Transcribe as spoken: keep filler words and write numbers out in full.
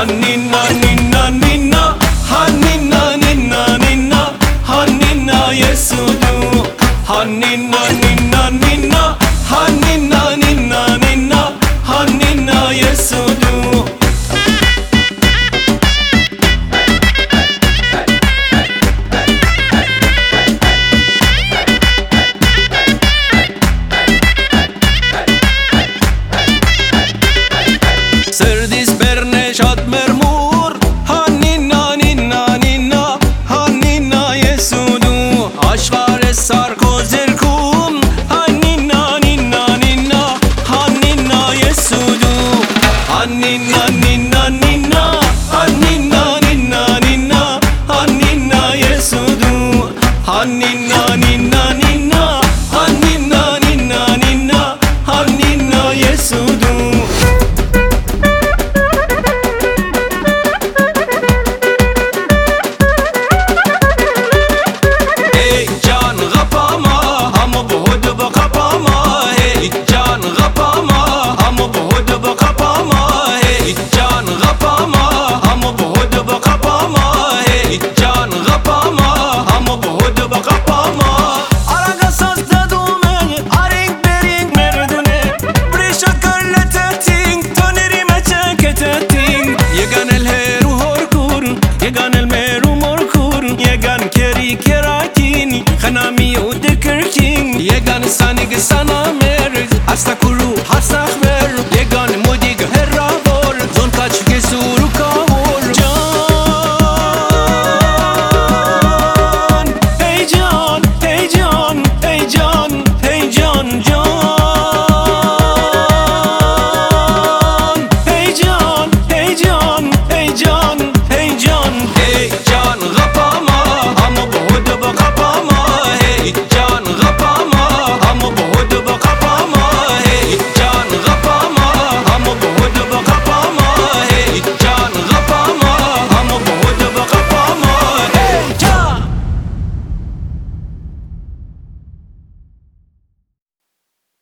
Hannina ninna ninna, Hannina ninna ninna, Hannina Yesudu. Hannina ninna ninna, Hannina ninna ninna, Hannina Yesudu. Serdis berne shad mermur, Hannina ninna ninna, Hannina Yesudu. Ashqar sar kozirkum, Hannina ninna ninna, Hannina Yesudu. Hannina ninna ninna, Hannina ninna ninna, Hannina Yesudu. Hannina